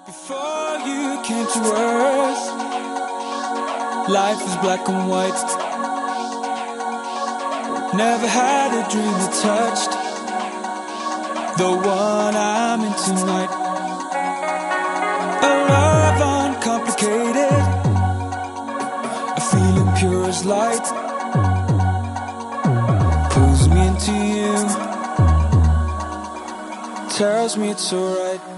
Before you came to earth, life is black and white. Never had a dream that touched the one I'm in tonight. A love uncomplicated, a feeling pure as light, pulls me into you, tells me it's alright.